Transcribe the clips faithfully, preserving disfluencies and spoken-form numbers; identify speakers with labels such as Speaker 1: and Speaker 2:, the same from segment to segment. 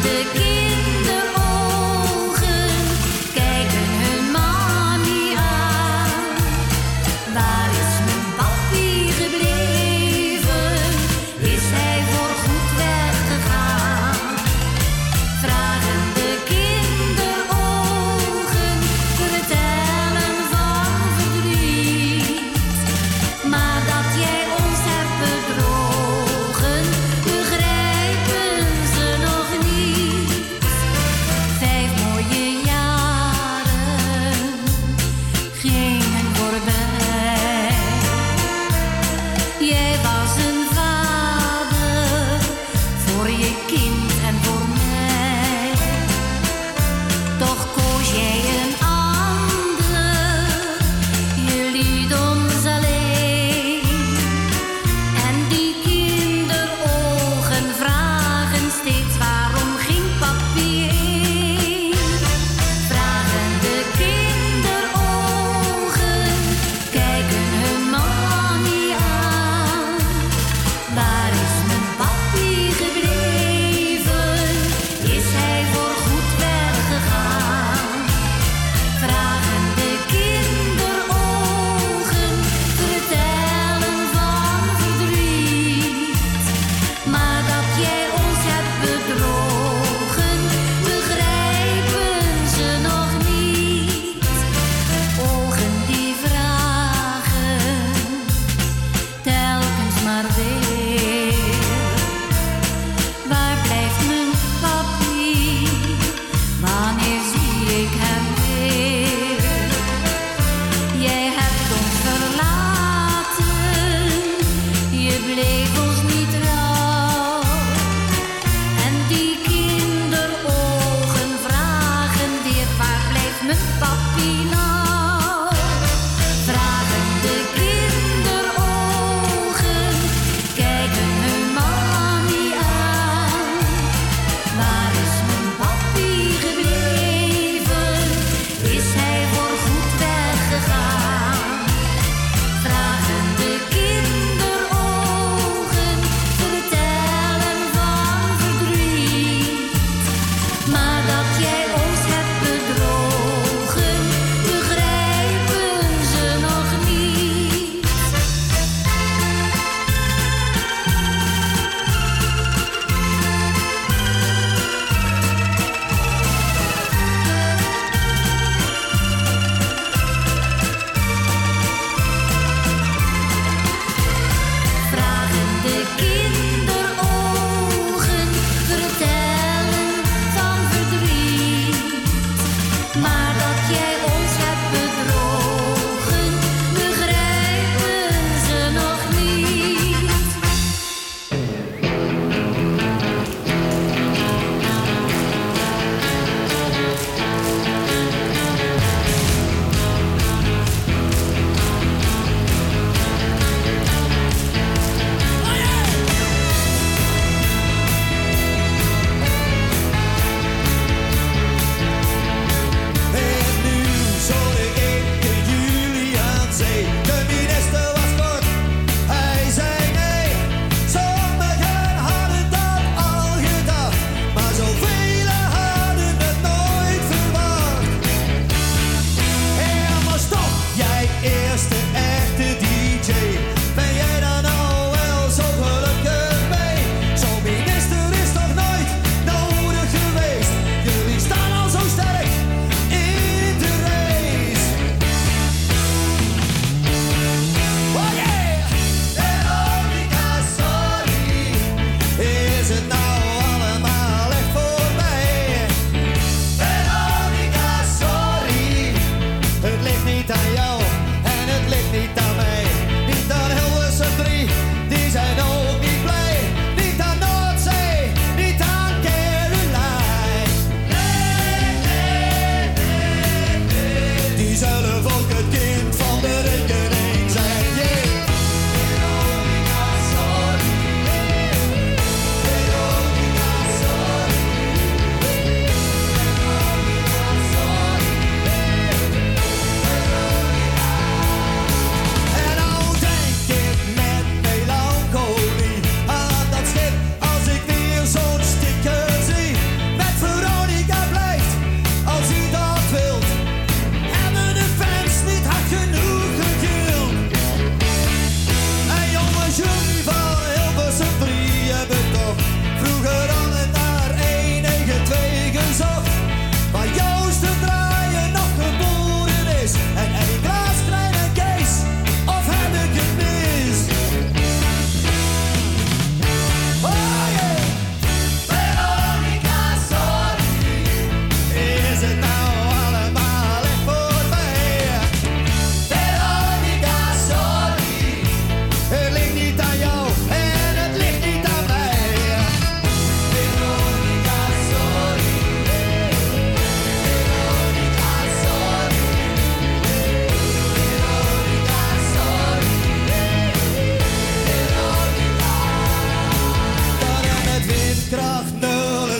Speaker 1: Begrijpen ze nog niet?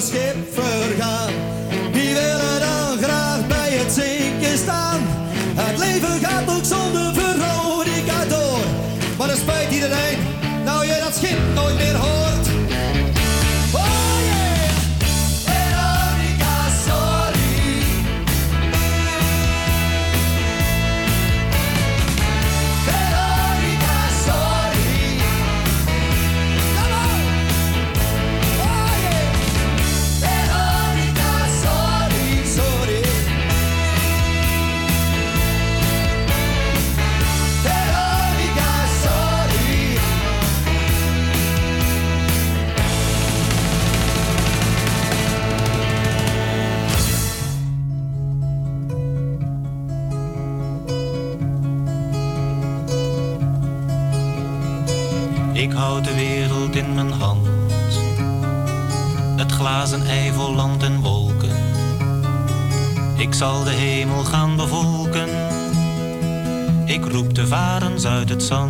Speaker 1: het schip vergaan. Wie willen dan graag bij het zinken staan? Het leven gaat ook zonder Veronica door. Maar dat spijt iedereen, nou je dat schip nooit meer hoort. Oh yeah! Veronica, sorry. Veronica, sorry. Come on! Oh yeah! Veronica, sorry, sorry. Veronica, sorry.
Speaker 2: Ik houd de wereld in mijn hand, het glazen ei vol land en wolken. Ik zal de hemel gaan bevolken, ik roep de varens uit het zand.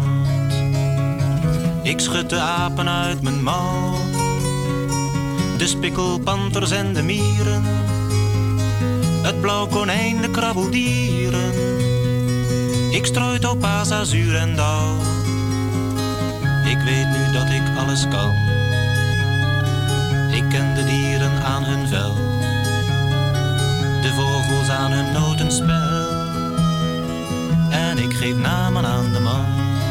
Speaker 2: Ik schud de apen uit mijn mouw, de spikkelpanters en de mieren, het blauw konijn, de krabbeldieren. Ik strooi topaas, azuur en dauw. Ik weet nu dat ik alles kan. Ik ken de dieren aan hun vel, de vogels aan hun notenspel. En ik geef namen aan de man.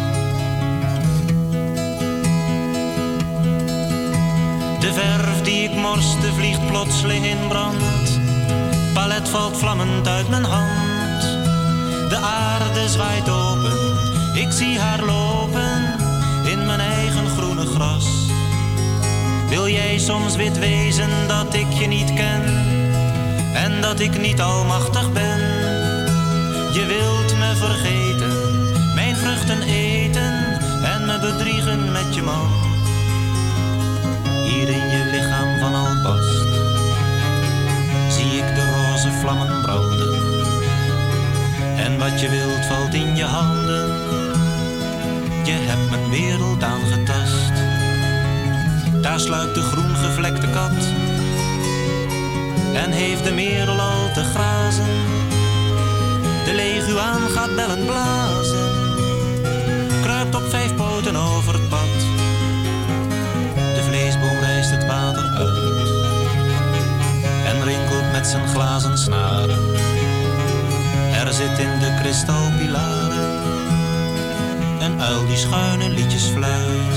Speaker 2: De verf die ik morste vliegt plotseling in brand. Palet valt vlammend uit mijn hand. De aarde zwaait open, ik zie haar lopen in mijn eigen groene gras. Wil jij soms wit wezen dat ik je niet ken en dat ik niet almachtig ben? Je wilt me vergeten, mijn vruchten eten en me bedriegen met je man. Hier in je lichaam van albast zie ik de roze vlammen branden. En wat je wilt valt in je handen. Je hebt mijn wereld aangetast. Daar sluipt de groen gevlekte kat en heeft de merel al te grazen. De leguaan gaat bellen blazen, kruipt op vijf poten over het pad. De vleesboom rijst het water uit en rinkelt met zijn glazen snaren. Er zit in de kristalpilaren een uil die schuine liedjes fluit.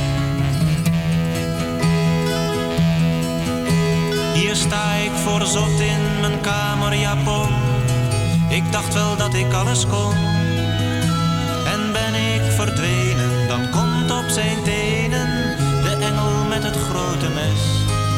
Speaker 2: Hier sta ik voor zot in mijn kamerjapon. Ik dacht wel dat ik alles kon. En ben ik verdwenen, dan komt op zijn tenen de engel met het grote mes.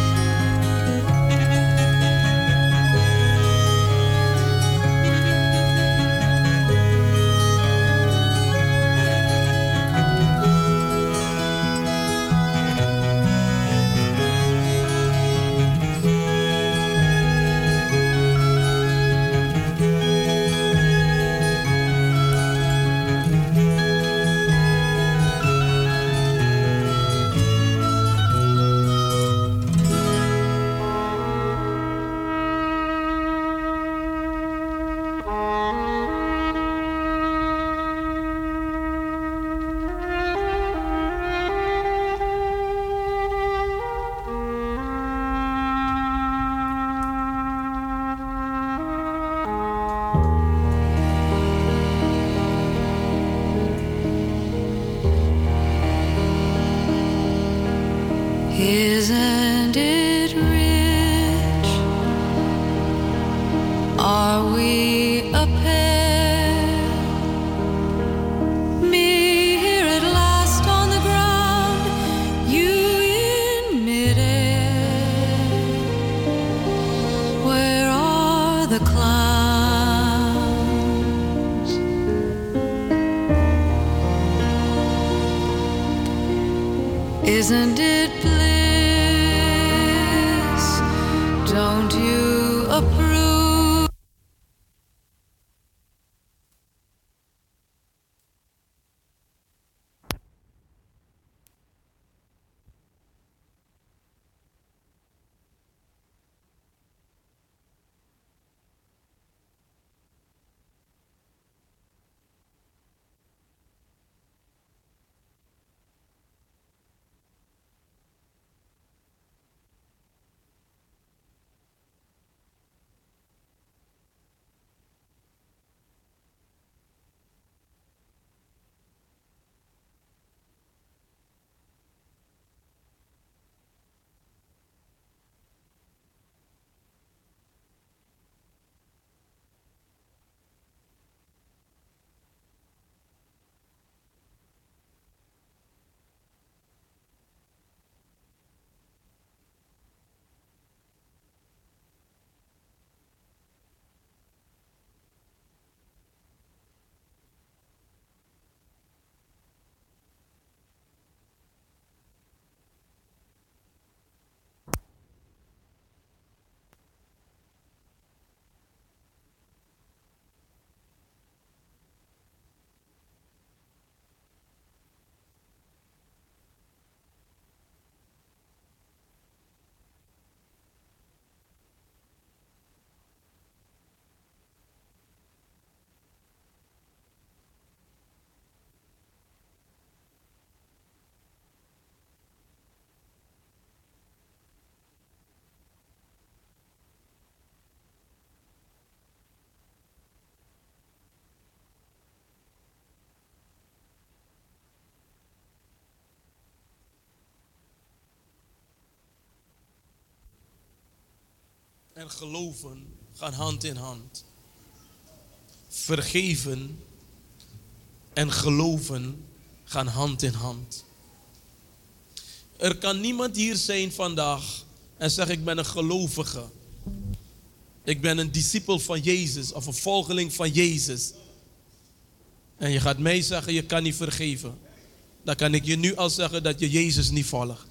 Speaker 3: Isn't it rich? Are we a pair? Me here at last on the ground, you in midair. Where are the clowns? Isn't it bliss? Don't you approve?
Speaker 4: en geloven gaan hand in hand. Vergeven en geloven gaan hand in hand. Er kan niemand hier zijn vandaag en zeggen: ik ben een gelovige. Ik ben een discipel van Jezus of een volgeling van Jezus. En je gaat mij zeggen: je kan niet vergeven. Dan kan ik je nu al zeggen dat je Jezus niet volgt.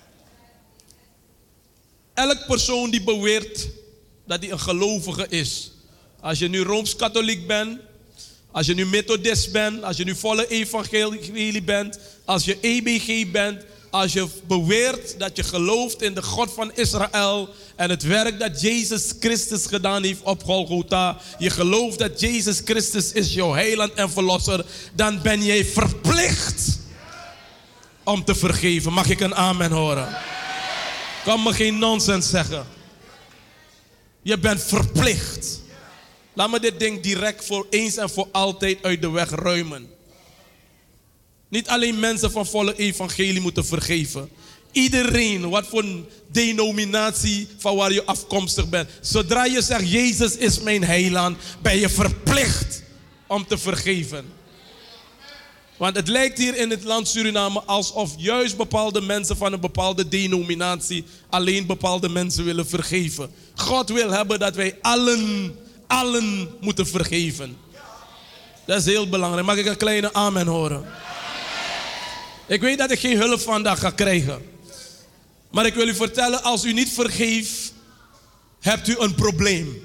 Speaker 4: Elk persoon die beweert dat hij een gelovige is. Als je nu Rooms-Katholiek bent, als je nu Methodist bent, als je nu volle evangelie bent, als je E B G bent, als je beweert dat je gelooft in de God van Israël en het werk dat Jezus Christus gedaan heeft op Golgotha, je gelooft dat Jezus Christus is jouw heiland en verlosser, dan ben jij verplicht om te vergeven. Mag ik een amen horen? Kan me geen nonsens zeggen. Je bent verplicht. Laat me dit ding direct voor eens en voor altijd uit de weg ruimen. Niet alleen mensen van volle evangelie moeten vergeven. Iedereen, wat voor een denominatie van waar je afkomstig bent. Zodra je zegt: Jezus is mijn heiland, ben je verplicht om te vergeven. Want het lijkt hier in het land Suriname alsof juist bepaalde mensen van een bepaalde denominatie alleen bepaalde mensen willen vergeven. God wil hebben dat wij allen, allen moeten vergeven. Dat is heel belangrijk. Mag ik een kleine amen horen? Ik weet dat ik geen hulp vandaag ga krijgen. Maar ik wil u vertellen, als u niet vergeeft, hebt u een probleem.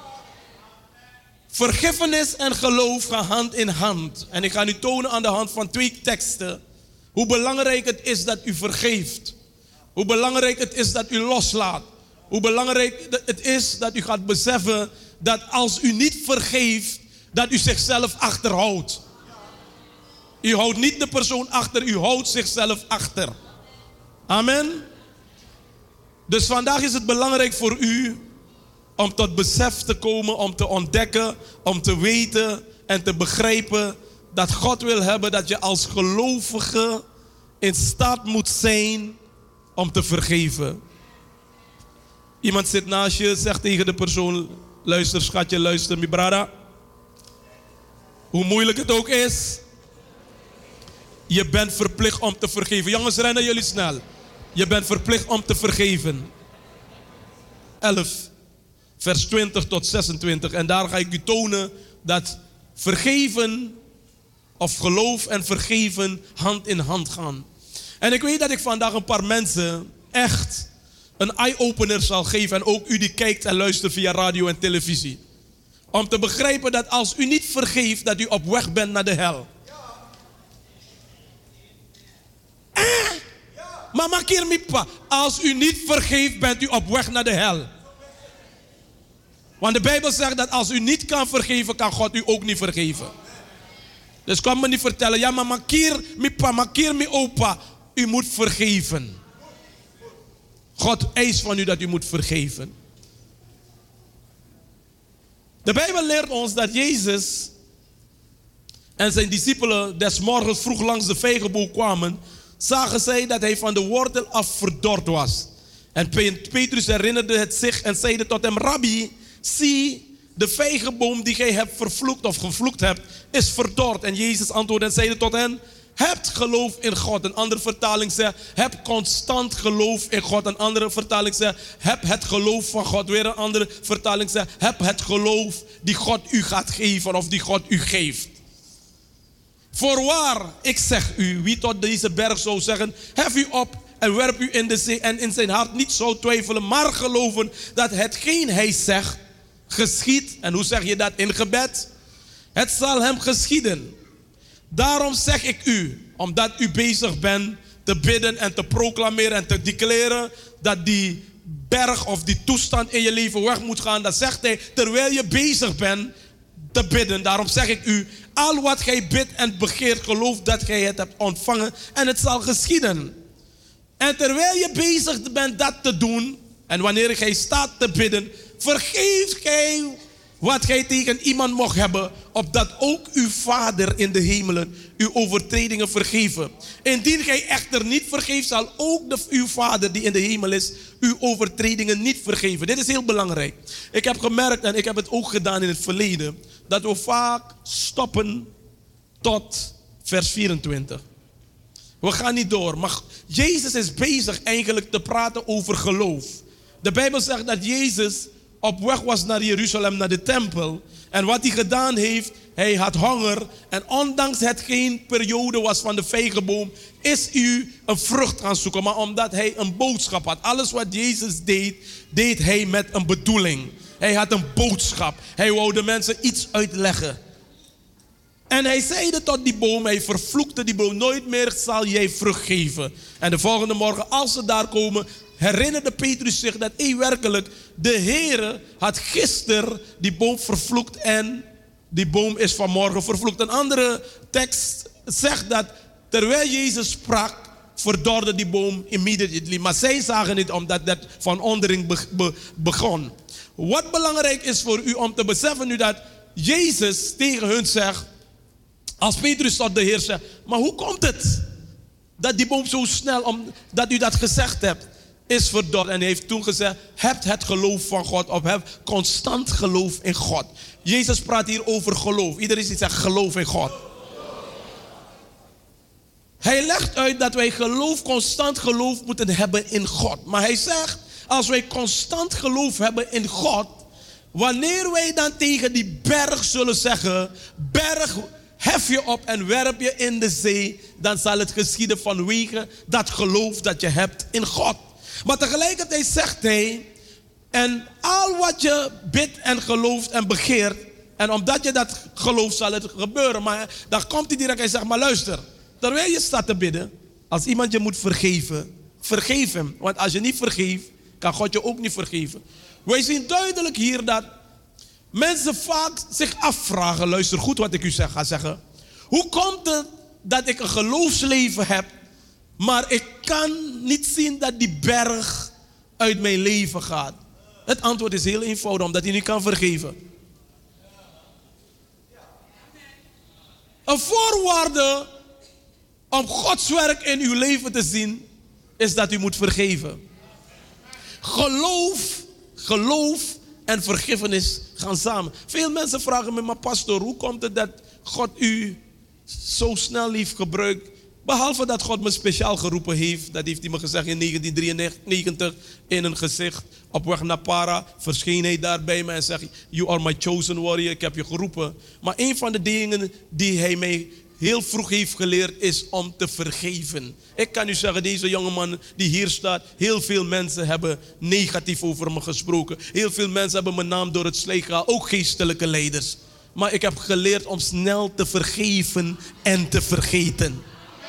Speaker 4: Vergiffenis en geloof gaan hand in hand. En ik ga u tonen aan de hand van twee teksten hoe belangrijk het is dat u vergeeft. Hoe belangrijk het is dat u loslaat. Hoe belangrijk het is dat u gaat beseffen dat als u niet vergeeft, dat u zichzelf achterhoudt. U houdt niet de persoon achter, u houdt zichzelf achter. Amen. Dus vandaag is het belangrijk voor u om tot besef te komen, om te ontdekken, om te weten en te begrijpen dat God wil hebben dat je als gelovige in staat moet zijn om te vergeven. Iemand zit naast je, zegt tegen de persoon: luister schatje, luister mi brada. Hoe moeilijk het ook is, je bent verplicht om te vergeven. Jongens, rennen jullie snel. Je bent verplicht om te vergeven. elf, vers twintig tot zesentwintig. En daar ga ik u tonen dat vergeven of geloof en vergeven hand in hand gaan. En ik weet dat ik vandaag een paar mensen echt een eye-opener zal geven. En ook u die kijkt en luistert via radio en televisie. Om te begrijpen dat als u niet vergeeft, dat u op weg bent naar de hel. Eh? Mama Kirmipa, als u niet vergeeft, bent u op weg naar de hel. Want de Bijbel zegt dat als u niet kan vergeven, kan God u ook niet vergeven. Dus kom me niet vertellen: ja, maar makir mi pa, makir mi opa. U moet vergeven. God eist van u dat u moet vergeven. De Bijbel leert ons dat Jezus en zijn discipelen des morgens vroeg langs de vijgenboom kwamen. Zagen zij dat hij van de wortel af verdord was. En Petrus herinnerde het zich en zeide tot hem: Rabbi, zie, de vijgenboom die gij hebt vervloekt of gevloekt hebt, is verdord. En Jezus antwoordde en zeide tot hen: hebt geloof in God. Een andere vertaling zegt: heb constant geloof in God. Een andere vertaling zegt: heb het geloof van God. Weer een andere vertaling zegt: heb het geloof die God u gaat geven of die God u geeft. Voorwaar, ik zeg u, wie tot deze berg zou zeggen: hef u op en werp u in de zee, en in zijn hart niet zou twijfelen, maar geloven dat hetgeen hij zegt geschiet. En hoe zeg je dat in gebed? Het zal hem geschieden. Daarom zeg ik u, omdat u bezig bent te bidden en te proclameren en te declareren dat die berg of die toestand in je leven weg moet gaan. Dat zegt hij terwijl je bezig bent te bidden. Daarom zeg ik u, al wat gij bidt en begeert, geloof dat gij het hebt ontvangen en het zal geschieden. En terwijl je bezig bent dat te doen, en wanneer gij staat te bidden, vergeef gij wat gij tegen iemand mocht hebben, opdat ook uw Vader in de hemelen uw overtredingen vergeven. Indien gij echter niet vergeeft, zal ook de, uw Vader die in de hemel is, uw overtredingen niet vergeven. Dit is heel belangrijk. Ik heb gemerkt, en ik heb het ook gedaan in het verleden, dat we vaak stoppen tot vers vierentwintig. We gaan niet door, maar Jezus is bezig eigenlijk te praten over geloof. De Bijbel zegt dat Jezus op weg was naar Jeruzalem, naar de tempel. En wat hij gedaan heeft, hij had honger. En ondanks het geen periode was van de vijgenboom, is u een vrucht gaan zoeken. Maar omdat hij een boodschap had. Alles wat Jezus deed, deed hij met een bedoeling. Hij had een boodschap. Hij wou de mensen iets uitleggen. En hij zeide tot die boom, hij vervloekte die boom, nooit meer zal jij vrucht geven. En de volgende morgen, als ze daar komen, herinnerde Petrus zich dat hij werkelijk, de Heere had gisteren die boom vervloekt en die boom is vanmorgen vervloekt. Een andere tekst zegt dat terwijl Jezus sprak, verdorde die boom immediately. Maar zij zagen niet omdat dat van ondering be- be- begon. Wat belangrijk is voor u om te beseffen nu dat Jezus tegen hun zegt, als Petrus tot de Heer zegt, maar hoe komt het dat die boom zo snel, omdat u dat gezegd hebt, is verdord? En hij heeft toen gezegd, hebt het geloof van God op, heb constant geloof in God. Jezus praat hier over geloof. Iedereen die zegt geloof in God. Hij legt uit dat wij geloof, constant geloof moeten hebben in God. Maar hij zegt, als wij constant geloof hebben in God, wanneer wij dan tegen die berg zullen zeggen, berg, hef je op en werp je in de zee, dan zal het geschieden vanwege dat geloof dat je hebt in God. Maar tegelijkertijd zegt hij, en al wat je bidt en gelooft en begeert, en omdat je dat gelooft zal het gebeuren. Maar dan komt hij direct en zegt, maar luister, terwijl je staat te bidden, als iemand je moet vergeven, vergeef hem. Want als je niet vergeeft, kan God je ook niet vergeven. Wij zien duidelijk hier dat mensen vaak zich afvragen, luister goed wat ik u zeg, ga zeggen. Hoe komt het dat ik een geloofsleven heb, maar ik kan niet zien dat die berg uit mijn leven gaat? Het antwoord is heel eenvoudig, omdat hij niet kan vergeven. Een voorwaarde om Gods werk in uw leven te zien, is dat u moet vergeven. Geloof, geloof en vergiffenis gaan samen. Veel mensen vragen me, maar pastor, hoe komt het dat God u zo snel heeft gebruikt? Behalve dat God me speciaal geroepen heeft, dat heeft hij me gezegd in negentien drieënnegentig in een gezicht. Op weg naar Para verscheen hij daar bij me en zegt, you are my chosen warrior, ik heb je geroepen. Maar een van de dingen die hij mij heel vroeg heeft geleerd is om te vergeven. Ik kan u zeggen, deze jongeman die hier staat, heel veel mensen hebben negatief over me gesproken. Heel veel mensen hebben mijn naam door het slijk gehaald, ook geestelijke leiders. Maar ik heb geleerd om snel te vergeven en te vergeten.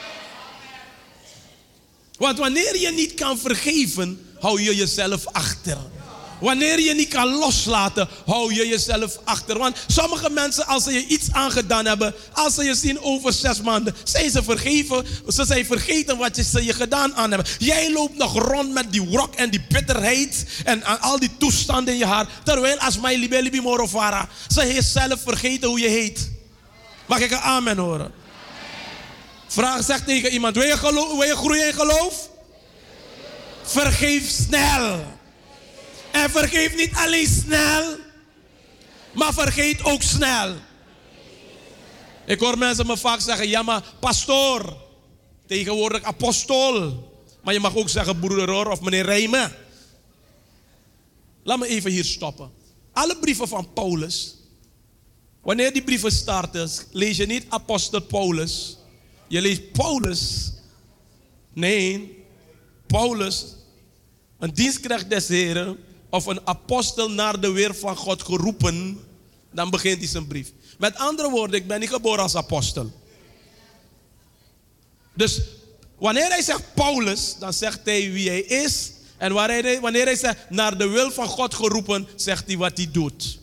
Speaker 4: Want wanneer je niet kan vergeven, hou je jezelf achter. Wanneer je niet kan loslaten, hou je jezelf achter. Want sommige mensen, als ze je iets aangedaan hebben, als ze je zien over zes maanden, zijn ze vergeven. Ze zijn vergeten wat ze je gedaan aan hebben. Jij loopt nog rond met die wrok en die bitterheid en al die toestanden in je haar. Terwijl als mij libe libi morovara, ze heeft zelf vergeten hoe je heet. Mag ik een amen horen? Vraag, zeg tegen iemand, wil je, geloof, wil je groeien in geloof? Vergeef snel. En vergeef niet alleen snel, maar vergeet ook snel. Ik hoor mensen me vaak zeggen, ja maar pastoor, tegenwoordig apostel. Maar je mag ook zeggen broeder Roor of meneer Rijmen. Laat me even hier stoppen. Alle brieven van Paulus, wanneer die brieven starten, lees je niet apostel Paulus. Je leest Paulus. Nee, Paulus, een dienstknecht des Heren, of een apostel naar de weer van God geroepen, dan begint hij zijn brief. Met andere woorden, ik ben niet geboren als apostel. Dus wanneer hij zegt Paulus, dan zegt hij wie hij is. En wanneer hij, wanneer hij zegt naar de wil van God geroepen, zegt hij wat hij doet.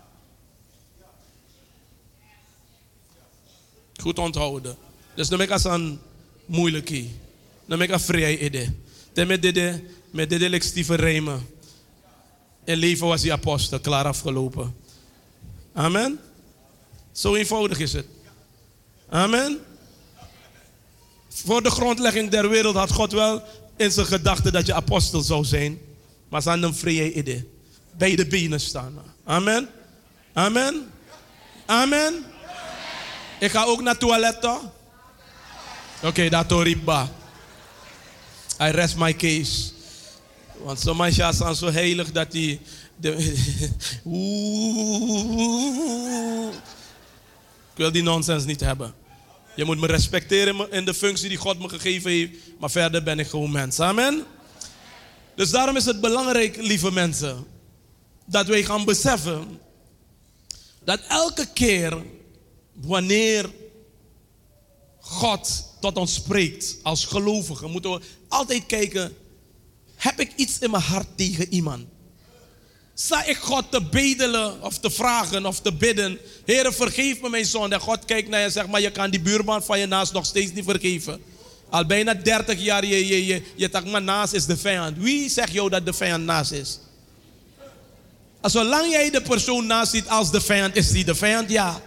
Speaker 4: Goed onthouden. Dus dan ben ik als een moeilijke. Dan ben ik een vrij idee. Dan met dit, met dit lijkt Steven Rijmen. In leven was hij apostel, klaar afgelopen. Amen. Zo eenvoudig is het. Amen. Voor de grondlegging der wereld had God wel in zijn gedachten dat je apostel zou zijn. Maar ze hadden een vrije idee. Bij de benen staan. Amen. Amen. Amen. Ik ga ook naar het toilet toch? Oké, okay, dat riba. I rest my case. Want sommige mensen zijn zo heilig dat die... Ik wil die nonsens niet hebben. Je moet me respecteren in de functie die God me gegeven heeft. Maar verder ben ik gewoon mens. Amen. Dus daarom is het belangrijk, lieve mensen, dat wij gaan beseffen dat elke keer wanneer God tot ons spreekt als gelovigen, moeten we altijd kijken, heb ik iets in mijn hart tegen iemand? Sta ik God te bedelen of te vragen of te bidden, Heere, vergeef me mijn zonde. En God kijkt naar je en zegt, maar je kan die buurman van je naast nog steeds niet vergeven. Al bijna dertig jaar, je, je, je, je dacht, maar naast is de vijand. Wie zegt jou dat de vijand naast is? Als zolang jij de persoon naast ziet als de vijand, is die de vijand? Ja.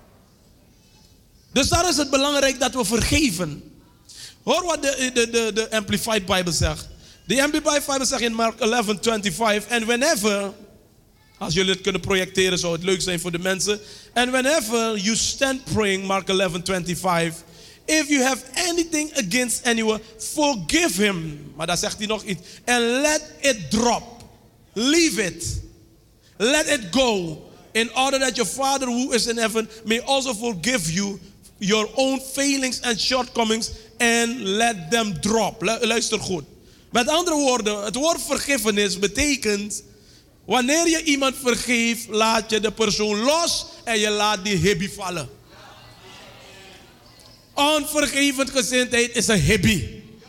Speaker 4: Dus daar is het belangrijk dat we vergeven. Hoor wat de, de, de, de Amplified Bible zegt. De Amplified Bible zegt in Mark elf vijfentwintig. And whenever, als jullie het kunnen projecteren, zou het leuk zijn voor de mensen. And whenever you stand praying, Mark elf twenty-five. If you have anything against anyone, forgive him. Maar daar zegt hij nog iets. And let it drop. Leave it. Let it go. In order that your Father who is in heaven may also forgive you your own failings and shortcomings. And let them drop. Luister goed. Met andere woorden, het woord vergiffenis betekent, wanneer je iemand vergeeft, laat je de persoon los en je laat die hibby vallen. Onvergevend gezindheid is een hibby.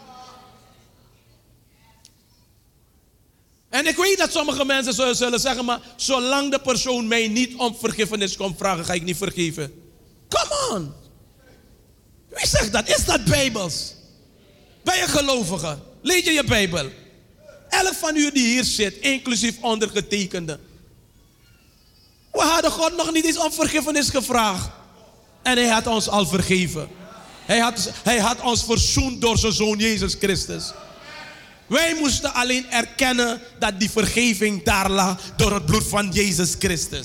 Speaker 4: En ik weet dat sommige mensen zullen zeggen, maar zolang de persoon mij niet om vergiffenis komt vragen, ga ik niet vergeven. Come on. Wie zegt dat? Is dat bijbels? Ben je gelovige? Lees je je Bijbel? Elk van u die hier zit, inclusief ondergetekende. We hadden God nog niet eens om vergiffenis gevraagd. En hij had ons al vergeven. Hij had, hij had ons verzoend door zijn Zoon Jezus Christus. Wij moesten alleen erkennen dat die vergeving daar lag door het bloed van Jezus Christus.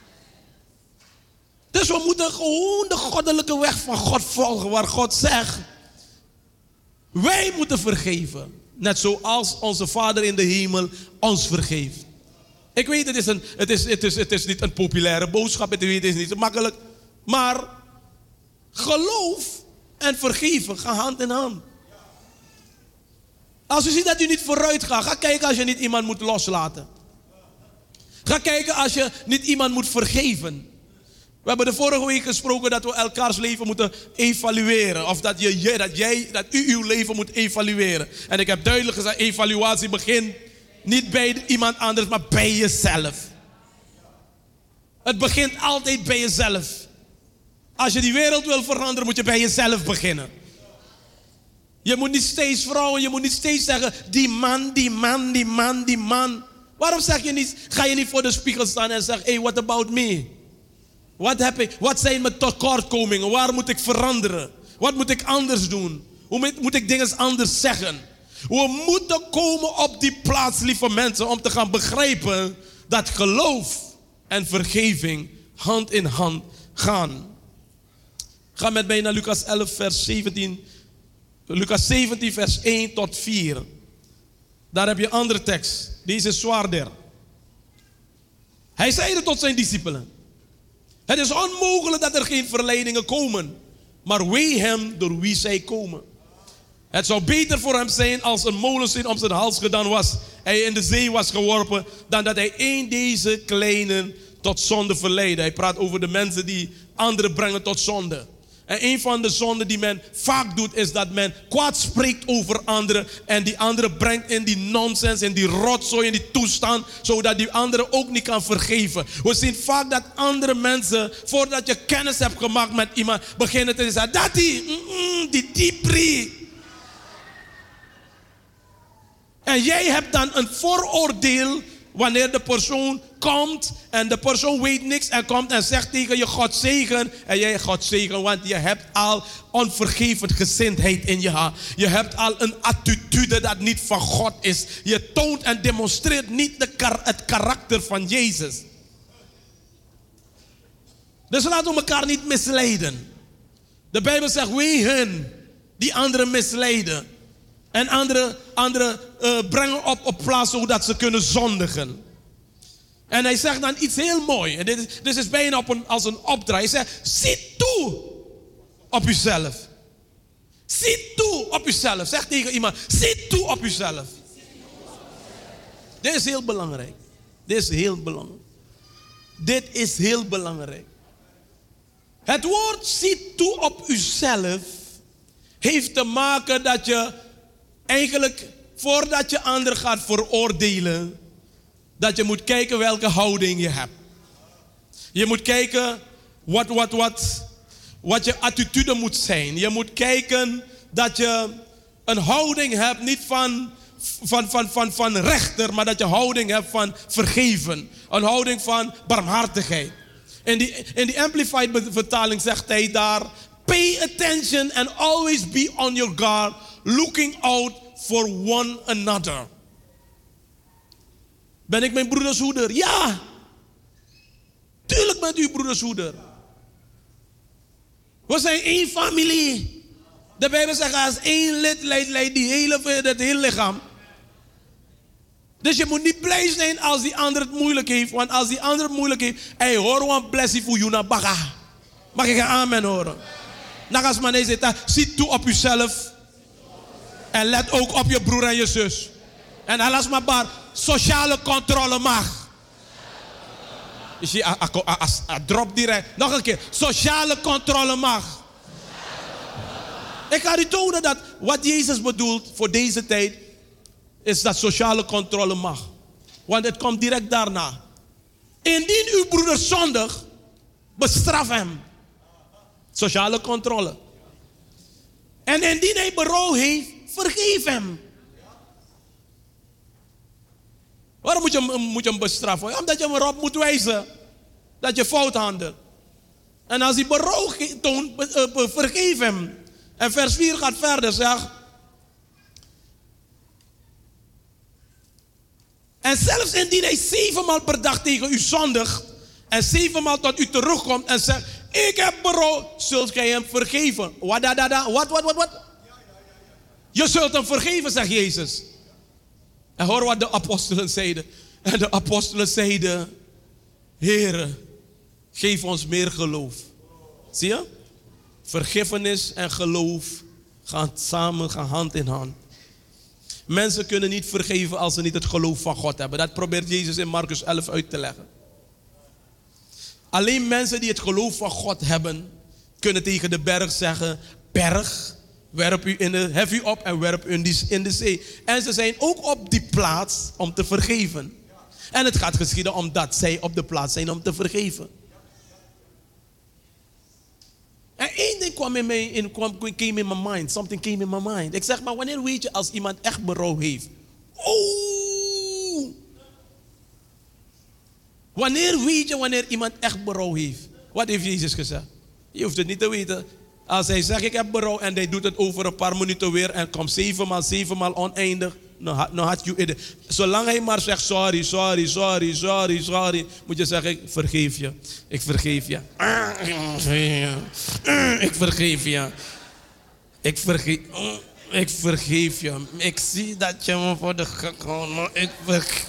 Speaker 4: Dus we moeten gewoon de goddelijke weg van God volgen, waar God zegt, wij moeten vergeven. Net zoals onze Vader in de hemel ons vergeeft. Ik weet, het is, een, het is, het is, het is niet een populaire boodschap. Het is niet zo makkelijk. Maar geloof en vergeven gaan hand in hand. Als u ziet dat u niet vooruit gaat, ga kijken als je niet iemand moet loslaten. Ga kijken als je niet iemand moet vergeven. We hebben de vorige week gesproken dat we elkaars leven moeten evalueren. Of dat, je, dat, jij, dat u uw leven moet evalueren. En ik heb duidelijk gezegd, evaluatie begint niet bij iemand anders, maar bij jezelf. Het begint altijd bij jezelf. Als je die wereld wil veranderen, moet je bij jezelf beginnen. Je moet niet steeds vrouwen, je moet niet steeds zeggen, die man, die man, die man, die man. Waarom zeg je niet, ga je niet voor de spiegel staan en zeg, hey, what about me? Wat heb ik? Wat zijn mijn tekortkomingen? Waar moet ik veranderen? Wat moet ik anders doen? Hoe moet, moet ik dingen anders zeggen? We moeten komen op die plaats, lieve mensen, om te gaan begrijpen dat geloof en vergeving hand in hand gaan. Ga met mij naar Lucas elf, vers zeventien. Lucas zeventien, vers één tot vier. Daar heb je een andere tekst. Deze is zwaarder. Hij zeide tot zijn discipelen: het is onmogelijk dat er geen verleidingen komen, maar wee hem door wie zij komen. Het zou beter voor hem zijn als een molensteen om zijn hals gedaan was, hij in de zee was geworpen, dan dat hij een deze kleinen tot zonde verleidde. Hij praat over de mensen die anderen brengen tot zonde. En een van de zonden die men vaak doet, is dat men kwaad spreekt over anderen en die anderen brengt in die nonsens, in die rotzooi, in die toestand, zodat die anderen ook niet kan vergeven. We zien vaak dat andere mensen, voordat je kennis hebt gemaakt met iemand, beginnen te zeggen, dat die, mm, die dieprie. En jij hebt dan een vooroordeel wanneer de persoon komt en de persoon weet niks en komt en zegt tegen je God zegen. En jij God zegen, want je hebt al onvergevend gezindheid in je hart. Je hebt al een attitude dat niet van God is. Je toont en demonstreert niet de kar- het karakter van Jezus. Dus laten we elkaar niet misleiden. De Bijbel zegt, wee hun die anderen misleiden. En anderen andere, uh, brengen op, op plaats zodat ze kunnen zondigen. En hij zegt dan iets heel moois. En dit is, dit is bijna op een, als een opdracht. Hij zegt, zie toe op uzelf. Zie toe op uzelf. Zeg tegen iemand, zie toe op uzelf. Dit is heel belangrijk. Dit is heel belangrijk. Dit is heel belangrijk. Het woord zie toe op uzelf heeft te maken dat je eigenlijk voordat je anderen gaat veroordelen, dat je moet kijken welke houding je hebt. Je moet kijken wat, wat, wat, wat je attitude moet zijn. Je moet kijken dat je een houding hebt, niet van, van, van, van, van rechter, maar dat je houding hebt van vergeven. Een houding van barmhartigheid. In die, in die Amplified vertaling zegt hij daar, pay attention and always be on your guard, looking out for one another. Ben ik mijn broeders hoeder? Ja! Tuurlijk bent u broeders hoeder. We zijn één familie. De Bijbel zegt, als één lid leidt, leidt die hele, het hele lichaam. Dus je moet niet blij zijn als die ander het moeilijk heeft. Want als die ander het moeilijk heeft, hey, hoor een blessing voor jou naar baga. Mag ik een amen horen? Dan als man zegt, zie toe op uzelf. En let ook op je broer en je zus. En alles maar maar sociale controle mag. Je ziet, drop direct. Nog een keer, sociale controle mag. Ik ga u tonen dat wat Jezus bedoelt voor deze tijd is dat sociale controle mag. Want het komt direct daarna. Indien uw broeder zondigt, bestraf hem. Sociale controle. En indien hij berouw heeft, vergeef hem. Waarom moet je, moet je hem bestraffen? Omdat je hem erop moet wijzen dat je fout handelt. En als hij berouw toont, vergeef hem. En vers vier gaat verder, zegt. En zelfs indien hij zevenmaal per dag tegen u zondigt en zevenmaal tot u terugkomt en zegt, ik heb berouw, zult gij hem vergeven. Wat, wat, wat, wat, wat, wat? Je zult hem vergeven, zegt Jezus. En hoor wat de apostelen zeiden. En de apostelen zeiden, Heere, geef ons meer geloof. Zie je? Vergiffenis en geloof gaan samen, gaan hand in hand. Mensen kunnen niet vergeven als ze niet het geloof van God hebben. Dat probeert Jezus in Marcus elf uit te leggen. Alleen mensen die het geloof van God hebben, kunnen tegen de berg zeggen, berg, werp u in de, hef u op en werp u in, die, in de zee. En ze zijn ook op die plaats om te vergeven. En het gaat geschieden omdat zij op de plaats zijn om te vergeven. En één ding kwam in mij, in, kwam, came in my mind. Something came in my mind. Ik zeg maar, wanneer weet je als iemand echt berouw heeft? Oeh! Wanneer weet je wanneer iemand echt berouw heeft? Wat heeft Jezus gezegd? Je hoeft het niet te weten. Als hij zegt, ik heb berouw en hij doet het over een paar minuten weer en komt zevenmaal, zevenmaal oneindig. Nou had je het. Zolang hij maar zegt, sorry, sorry, sorry, sorry, sorry, moet je zeggen, ik vergeef je. Ik vergeef je. Ik vergeef je. Ik vergeef, ik vergeef je. Ik zie dat je me voor de gek houdt, maar ik vergeef.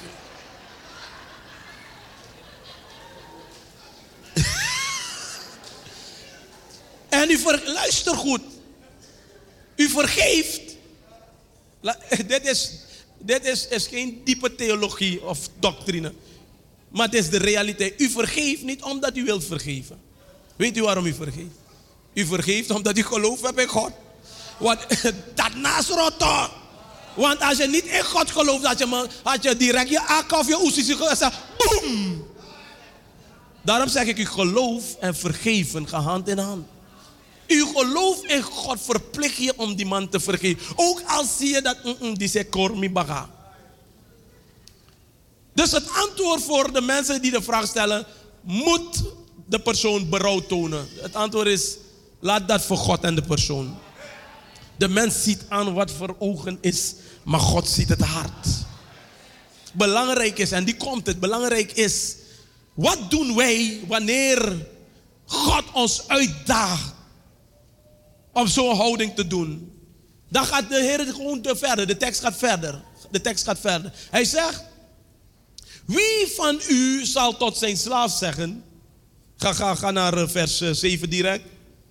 Speaker 4: En u ver, luister goed. U vergeeft. La, dit is, dit is, is geen diepe theologie of doctrine. Maar het is de realiteit. U vergeeft niet omdat u wilt vergeven. Weet u waarom u vergeeft? U vergeeft omdat u gelooft hebt in God. Want dat naast rotte. Want als je niet in God gelooft, had je, had je direct je akka of je oesisi gezegd. Boom! Daarom zeg ik, u geloof en vergeven gaan hand in hand. Uw geloof in God verplicht je om die man te vergeven. Ook al zie je dat, mm, mm, die zegt kormi baga. Dus het antwoord voor de mensen die de vraag stellen, moet de persoon berouw tonen? Het antwoord is, laat dat voor God en de persoon. De mens ziet aan wat voor ogen is, maar God ziet het hart. Belangrijk is, en die komt het, belangrijk is, wat doen wij wanneer God ons uitdaagt om zo'n houding te doen? Dan gaat de Heer gewoon verder, de tekst gaat verder. De tekst gaat verder. Hij zegt, wie van u zal tot zijn slaaf zeggen, ga, ga, ga naar vers zeven direct.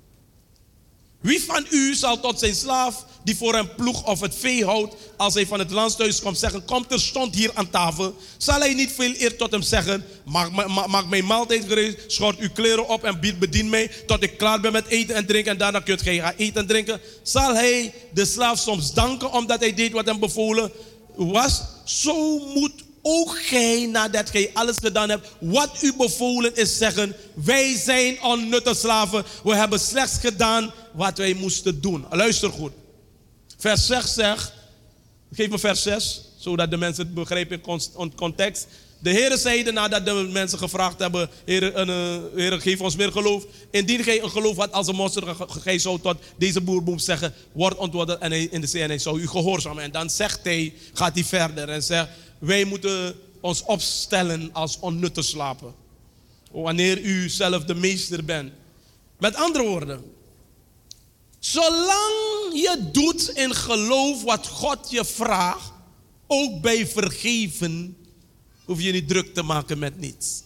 Speaker 4: Wie van u zal tot zijn slaaf, die voor hem ploeg of het vee houdt, als hij van het landhuis komt zeggen, kom terstond hier aan tafel, zal hij niet veel eer tot hem zeggen, maak, maak, maak mijn maaltijd gereed, schort uw kleren op en bedien mij, tot ik klaar ben met eten en drinken, en daarna kunt gij gaan eten en drinken. Zal hij de slaaf soms danken, omdat hij deed wat hem bevolen was? Zo moet ook gij, nadat gij alles gedaan hebt, wat u bevolen is, zeggen, wij zijn onnutte slaven, we hebben slechts gedaan wat wij moesten doen. Luister goed. Vers zes zegt, geef me vers zes, zodat de mensen het begrijpen in context. De Heer zeide, nadat de mensen gevraagd hebben, Heer, uh, Heer, geef ons meer geloof. Indien gij een geloof had als een monster, gij zou tot deze boerboom zeggen, word ontworpen en hij, in de zee, en hij zou u gehoorzamen. En dan zegt hij, gaat hij verder en zegt, wij moeten ons opstellen als onnutte slapen. Wanneer u zelf de meester bent. Met andere woorden, zolang je doet in geloof wat God je vraagt, ook bij vergeven, hoef je niet druk te maken met niets.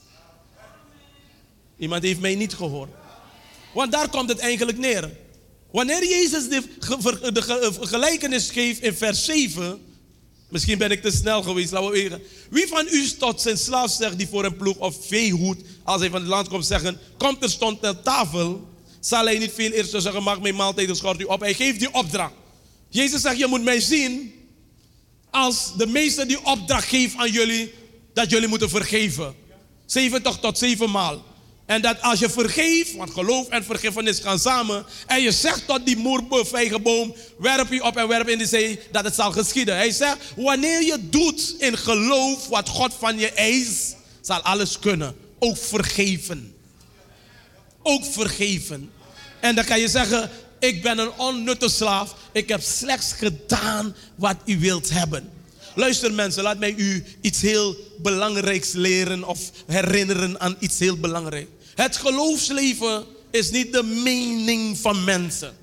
Speaker 4: Iemand heeft mij niet gehoord. Want daar komt het eigenlijk neer. Wanneer Jezus de, de, de gelijkenis geeft in vers zeven, misschien ben ik te snel geweest, laten we weten. Wie van u tot zijn slaaf zegt die voor een ploeg of vee hoedt, als hij van het land komt zeggen, kom terstond naar tafel, zal hij niet veel eerst zeggen, maak mijn maaltijd en schort u op. Hij geeft die opdracht. Jezus zegt, je moet mij zien als de meester die opdracht geeft aan jullie, dat jullie moeten vergeven. zeventig tot zeven maal. En dat als je vergeeft, want geloof en vergiffenis gaan samen, en je zegt tot die moerbevijgenboom, werp je op en werp in de zee, dat het zal geschieden. Hij zegt, wanneer je doet in geloof wat God van je eist, zal alles kunnen. Ook vergeven. Ook vergeven. En dan kan je zeggen, ik ben een onnutte slaaf, ik heb slechts gedaan wat u wilt hebben. Luister mensen, laat mij u iets heel belangrijks leren of herinneren aan iets heel belangrijks. Het geloofsleven is niet de mening van mensen.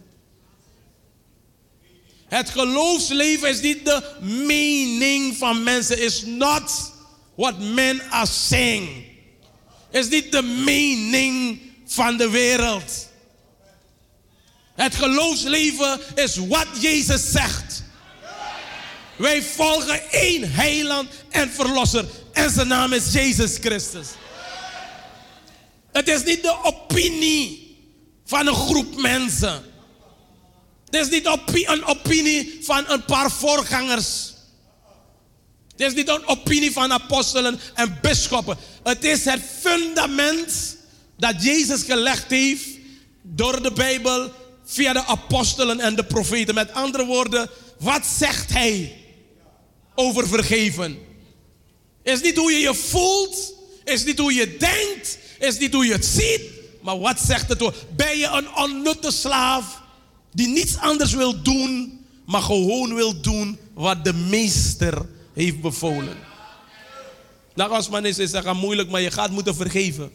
Speaker 4: Het geloofsleven is niet de mening van mensen. Is not what men are saying. Is niet de mening van de wereld. Het geloofsleven is wat Jezus zegt. Wij volgen één heiland en verlosser. En zijn naam is Jezus Christus. Het is niet de opinie van een groep mensen. Het is niet een opinie van een paar voorgangers. Het is niet een opinie van apostelen en bisschoppen. Het is het fundament dat Jezus gelegd heeft door de Bijbel, via de apostelen en de profeten. Met andere woorden, wat zegt hij over vergeven? Is niet hoe je je voelt, is niet hoe je denkt, is niet hoe je het ziet, maar wat zegt het over? Ben je een onnutte slaaf die niets anders wil doen, maar gewoon wil doen wat de meester heeft bevolen? Nou, als man is, is dat moeilijk, maar je gaat moeten vergeven.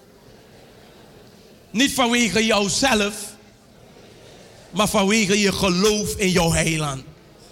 Speaker 4: Niet vanwege jouzelf, maar vanwege je geloof in jouw heiland.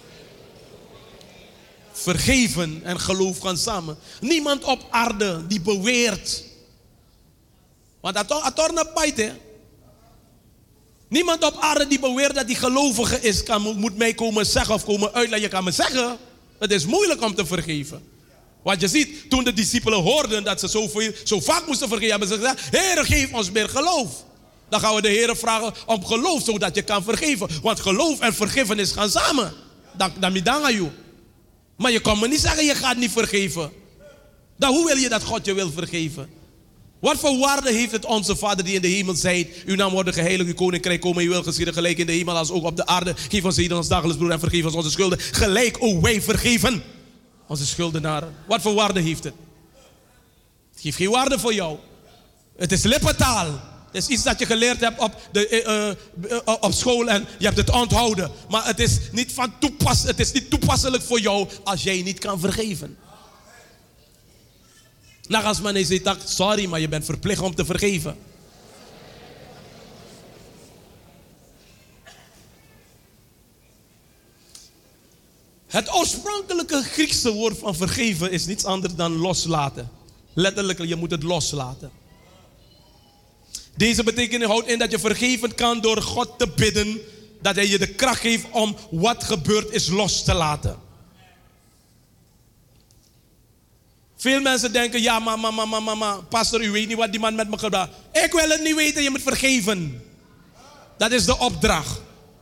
Speaker 4: Vergeven en geloof gaan samen. Niemand op aarde die beweert. Want dat is een pijt. Niemand op aarde die beweert dat hij gelovige is, kan, moet mij komen zeggen of komen uitleggen. Je kan me zeggen, het is moeilijk om te vergeven. Want je ziet, toen de discipelen hoorden dat ze zoveel, zo vaak moesten vergeven, hebben ze gezegd, Heer, geef ons meer geloof. Dan gaan we de Heer vragen om geloof, zodat je kan vergeven. Want geloof en vergiffenis gaan samen. Dan midanga je. Maar je kan me niet zeggen, je gaat niet vergeven. Dan hoe wil je dat God je wil vergeven? Wat voor waarde heeft het onze Vader die in de hemel zijt? Uw naam worden geheiligd, uw koninkrijk komen, uw wil geschieden, gelijk in de hemel als ook op de aarde. Geef ons heden ons dagelijks brood en vergeef ons onze schulden. Gelijk, o wij vergeven. Onze schuldenaren. Wat voor waarde heeft het? Het heeft geen waarde voor jou. Het is lippentaal. Het is iets dat je geleerd hebt op, de, uh, uh, op school en je hebt het onthouden. Maar het is niet van toepas, het is niet toepasselijk voor jou als jij niet kan vergeven. Nou, als men zegt, sorry, maar je bent verplicht om te vergeven. Het oorspronkelijke Griekse woord van vergeven is niets anders dan loslaten. Letterlijk, je moet het loslaten. Deze betekenis houdt in dat je vergeven kan door God te bidden. Dat hij je de kracht geeft om wat gebeurd is los te laten. Veel mensen denken, ja mama, mama, mama, pastor, u weet niet wat die man met me gedaan. Ik wil het niet weten, je moet vergeven. Dat is de opdracht.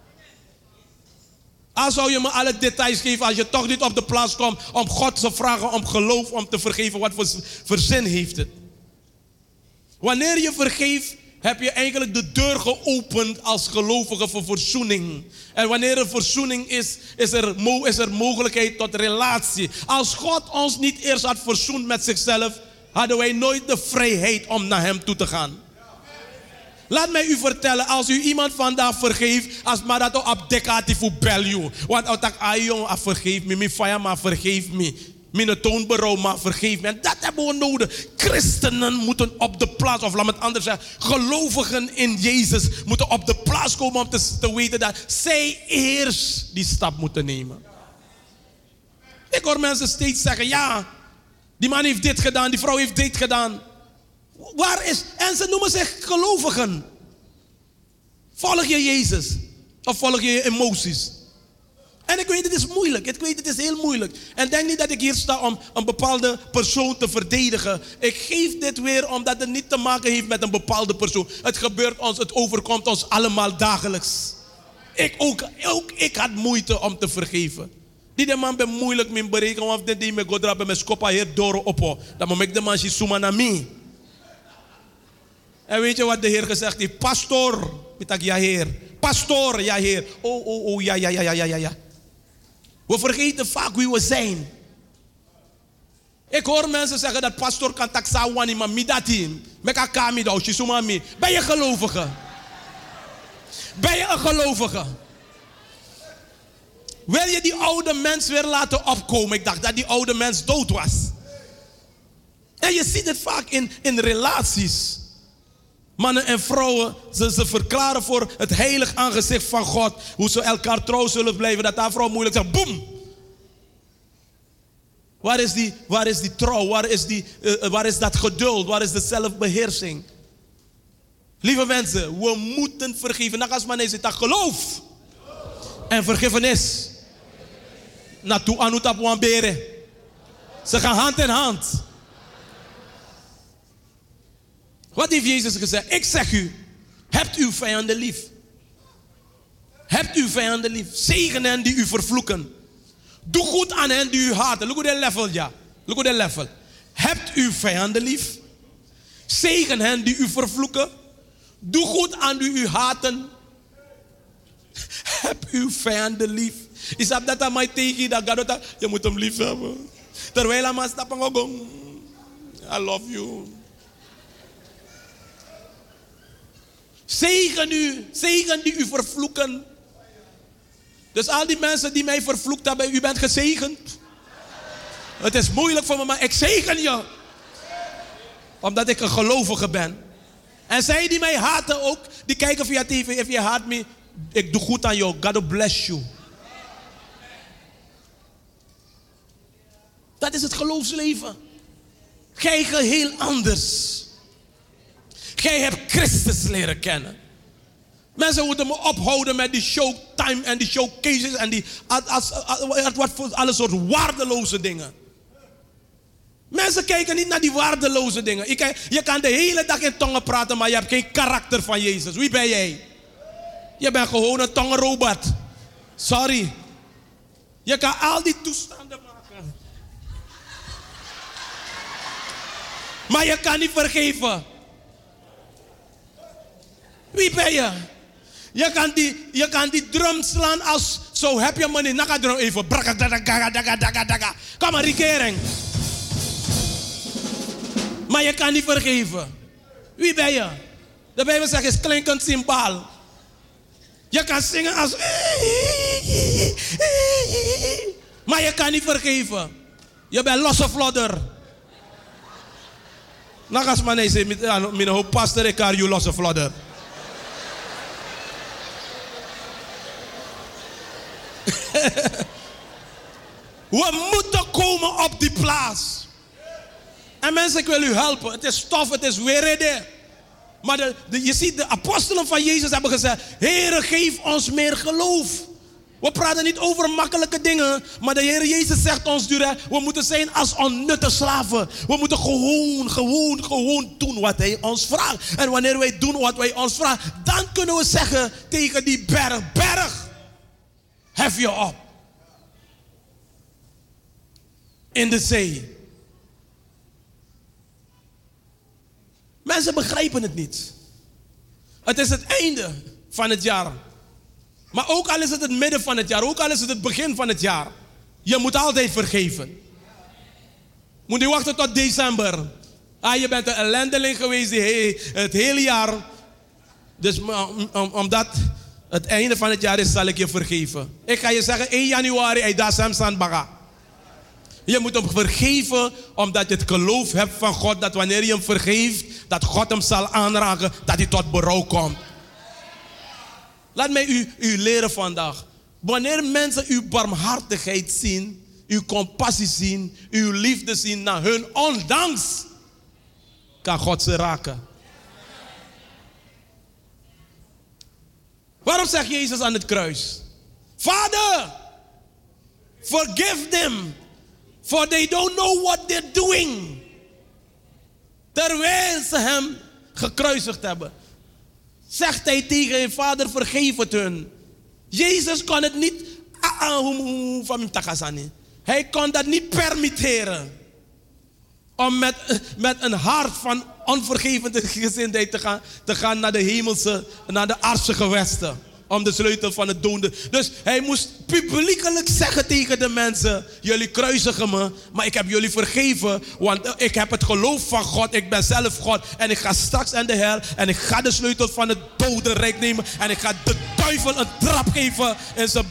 Speaker 4: Als zou je me alle details geven als je toch niet op de plaats komt om God te vragen om geloof, om te vergeven. Wat voor, voor zin heeft het? Wanneer je vergeeft, heb je eigenlijk de deur geopend als gelovige voor verzoening. En wanneer er verzoening is, is er, mo- is er mogelijkheid tot relatie. Als God ons niet eerst had verzoend met zichzelf, hadden wij nooit de vrijheid om naar hem toe te gaan. Laat mij u vertellen, als u iemand vandaag vergeeft, als maar dat op dekati voor bel you. Want als ik ah jong, vergeef me, mijn vijand maar vergeef me. Mijn toonberouw maar vergeef me. En dat hebben we nodig. Christenen moeten op de plaats, of laat me het anders zeggen, gelovigen in Jezus moeten op de plaats komen om te, te weten dat zij eerst die stap moeten nemen. Ik hoor mensen steeds zeggen, ja, die man heeft dit gedaan, die vrouw heeft dit gedaan. Waar is, en ze noemen zich gelovigen. Volg je Jezus? Of volg je je emoties? En ik weet, het is moeilijk. Ik weet, het is heel moeilijk. En denk niet dat ik hier sta om een bepaalde persoon te verdedigen. Ik geef dit weer omdat het niet te maken heeft met een bepaalde persoon. Het gebeurt ons, het overkomt ons allemaal dagelijks. Ik ook, ook ik had moeite om te vergeven. Die de man ben moeilijk met berekenen, of dit die me godra bij mijn skopa hier door op. Dat moet ik de man suma na me. En weet je wat de Heer gezegd heeft? Pastor, ik ja Heer. Pastor, ja Heer. Oh, oh, oh, ja, ja, ja, ja, ja, ja. We vergeten vaak wie we zijn. Ik hoor mensen zeggen dat pastor kan taksa wani maar midati. Meka kami da suma mi. Ben je gelovige? Ben je een gelovige? Wil je die oude mens weer laten opkomen? Ik dacht dat die oude mens dood was. En je ziet het vaak in, in relaties. Mannen en vrouwen, ze, ze verklaren voor het heilig aangezicht van God hoe ze elkaar trouw zullen blijven. Dat haar vrouw moeilijk zegt, boem! Waar is die, waar is die trouw? Waar is, die, uh, waar is dat geduld? Waar is de zelfbeheersing? Lieve mensen, we moeten vergeven. Nou, als man is het dat geloof en vergiffenis. Naartoe anutap wambere. Ze gaan hand in hand. Wat heeft Jezus gezegd? Ik zeg u, hebt uw vijanden lief. Hebt uw vijanden lief. Zegen hen die u vervloeken. Doe goed aan hen die u haten. Look at that level, ja. Look at that level. Hebt uw vijanden lief. Zegen hen die u vervloeken. Doe goed aan die u haten. Heb uw vijanden lief. Is dat dat aan mij tegen dat God je moet hem lief hebben. Terwijl hij maar stappen ook. I love you. Zegen u, zegen die u vervloeken. Dus al die mensen die mij vervloekt hebben, u bent gezegend. Het is moeilijk voor me, maar ik zegen je. Omdat ik een gelovige ben. En zij die mij haten ook, die kijken via T V. If you hate me, ik doe goed aan jou. God bless you. Dat is het geloofsleven. Gij geheel anders. Gij hebt Christus leren kennen. Mensen moeten me ophouden met die showtime en die showcases en die wat voor alle soort waardeloze dingen. Mensen kijken niet naar die waardeloze dingen. Je kan de hele dag in tongen praten, maar je hebt geen karakter van Jezus. Wie ben jij? Je bent gewoon een tongenrobot. Sorry. Je kan al die toestanden maken. Maar je kan niet vergeven. Wie ben je? Je kan die, je kan die drum slaan als zo heb je money. Naka drum even. Kom maar, regering. Maar je kan niet vergeven. Wie ben je? De Bijbel zegt is klinkend symbool. Je kan zingen als... Maar je kan niet vergeven. Je bent losse vlodder. Nagas man is met een hoop pastor ik je losse vlodder. We moeten komen op die plaats. En mensen, ik wil u helpen. Het is tof, het is weer. Maar de, de, je ziet, de apostelen van Jezus hebben gezegd... Heere, geef ons meer geloof. We praten niet over makkelijke dingen. Maar de Heer Jezus zegt ons duur... We moeten zijn als onnutte slaven. We moeten gewoon, gewoon, gewoon doen wat Hij ons vraagt. En wanneer wij doen wat Hij ons vraagt... Dan kunnen we zeggen tegen die berg... Berg, hef je op. In de zee. Mensen begrijpen het niet. Het is het einde van het jaar. Maar ook al is het het midden van het jaar, ook al is het het begin van het jaar. Je moet altijd vergeven. Moet je wachten tot december. Ah, je bent een ellendeling geweest die het hele jaar. Dus omdat het einde van het jaar is, zal ik je vergeven. Ik ga je zeggen, één januari, hij daar Sam Sandbaga. Je moet hem vergeven omdat je het geloof hebt van God. Dat wanneer je hem vergeeft, dat God hem zal aanraken. Dat hij tot berouw komt. Laat mij u, u leren vandaag. Wanneer mensen uw barmhartigheid zien. Uw compassie zien. Uw liefde zien naar hun ondanks. Kan God ze raken. Waarom zegt Jezus aan het kruis? Vader, forgive them. For they don't know what they're doing. Terwijl ze hem gekruisigd hebben. Zegt hij tegen hem, Vader, vergeef het hun. Jezus kon het niet... Hij kon dat niet permitteren. Om met, met een hart van onvergevende gezindheid te gaan, te gaan naar de hemelse, naar de aardse gewesten. Om de sleutel van het doden. Dus hij moest publiekelijk zeggen tegen de mensen. Jullie kruisigen me. Maar ik heb jullie vergeven. Want ik heb het geloof van God. Ik ben zelf God. En ik ga straks aan de hel. En ik ga de sleutel van het dodenrijk nemen. En ik ga de duivel een trap geven. En ze...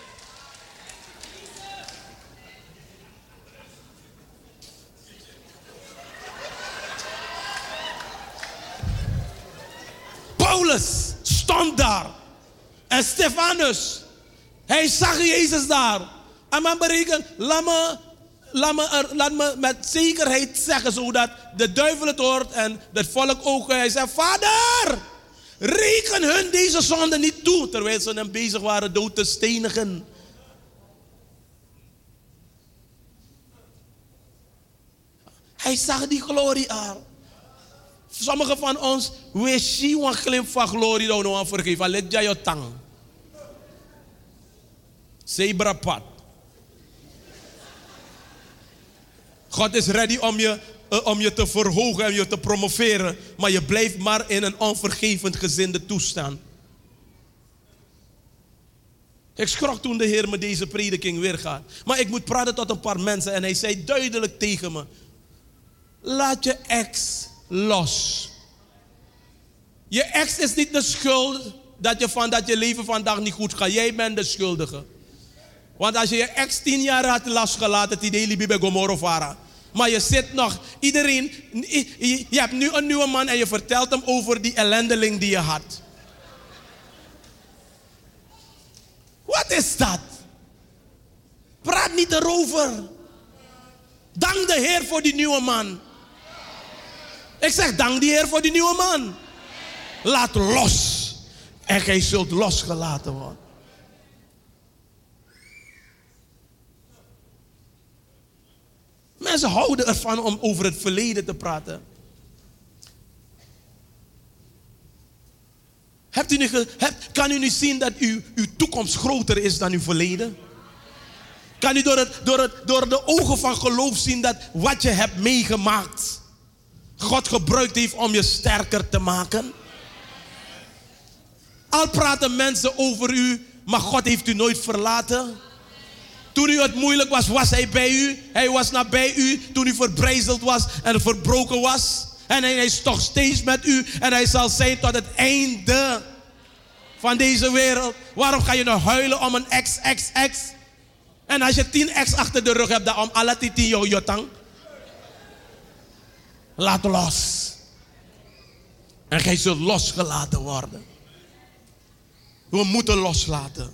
Speaker 4: Paulus stond daar. En Stefanus, hij zag Jezus daar. En men berekent, laat me, laat, me er, laat me met zekerheid zeggen, zodat de duivel het hoort en het volk ook. Hij zegt, Vader, reken hun deze zonde niet toe. Terwijl ze hem bezig waren dood te stenigen. Hij zag die glorie aan. Sommigen van ons, we zien een glimp van glorie, dat we nog aan vergeven. Let jij je tang. Zebrapad. God is ready om je, uh, om je te verhogen en je te promoveren. Maar je blijft maar in een onvergevend gezinde toestand. Ik schrok toen de Heer me deze prediking weergaat. Maar ik moet praten tot een paar mensen. En hij zei duidelijk tegen me. Laat je ex los. Je ex is niet de schuld dat je, van, dat je leven vandaag niet goed gaat. Jij bent de schuldige. Want als je je ex tien jaar had losgelaten, die hele bij Gomorrah. Maar je zit nog, iedereen, je hebt nu een nieuwe man en je vertelt hem over die ellendeling die je had. Wat is dat? Praat niet erover. Dank de Heer voor die nieuwe man. Ik zeg dank de Heer voor die nieuwe man. Laat los. En gij zult losgelaten worden. Mensen houden ervan om over het verleden te praten. Hebt u niet ge, hebt, kan u niet zien dat uw, uw toekomst groter is dan uw verleden? Kan u door, het, door, het, door de ogen van geloof zien dat wat je hebt meegemaakt, God gebruikt heeft om je sterker te maken? Al praten mensen over u, maar God heeft u nooit verlaten. Toen u het moeilijk was, was hij bij u. Hij was nabij u toen u verbrijzeld was en verbroken was. En hij is toch steeds met u. En hij zal zijn tot het einde van deze wereld. Waarom ga je nou huilen om een ex, ex, ex? En als je tien ex achter de rug hebt, dan om alle tien jouw jotang. Laat los. En gij zult losgelaten worden. We moeten loslaten.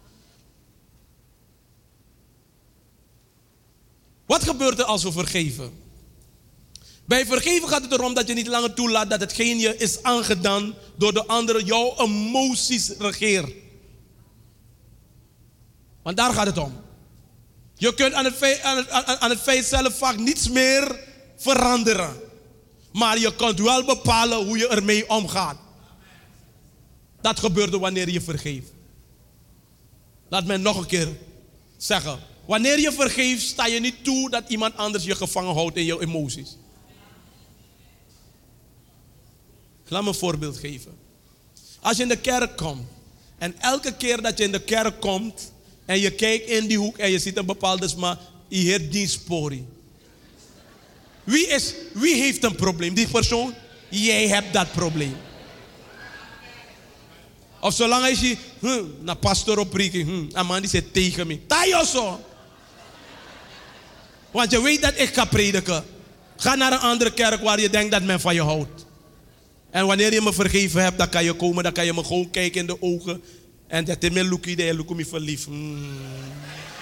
Speaker 4: Wat gebeurt er als we vergeven? Bij vergeven gaat het erom dat je niet langer toelaat dat hetgeen je is aangedaan door de anderen jouw emoties regeert. Want daar gaat het om. Je kunt aan het, feit, aan, het, aan het feit zelf vaak niets meer veranderen. Maar je kunt wel bepalen hoe je ermee omgaat. Dat gebeurt er wanneer je vergeeft. Laat mij nog een keer zeggen. Wanneer je vergeeft, sta je niet toe dat iemand anders je gevangen houdt in jouw emoties. Laat me een voorbeeld geven. Als je in de kerk komt en elke keer dat je in de kerk komt en je kijkt in die hoek en je ziet een bepaalde sma, je heert die sporie. Wie, is, wie heeft een probleem? Die persoon? Jij hebt dat probleem. Of zolang als je hm, naar pastor oprieken, hm, een man die zit tegen me. Tayoso. Want je weet dat ik ga prediken. Ga naar een andere kerk waar je denkt dat men van je houdt. En wanneer je me vergeven hebt, dan kan je komen, dan kan je me gewoon kijken in de ogen. En dat is mijn lookie, dat je me verliefd. Hmm.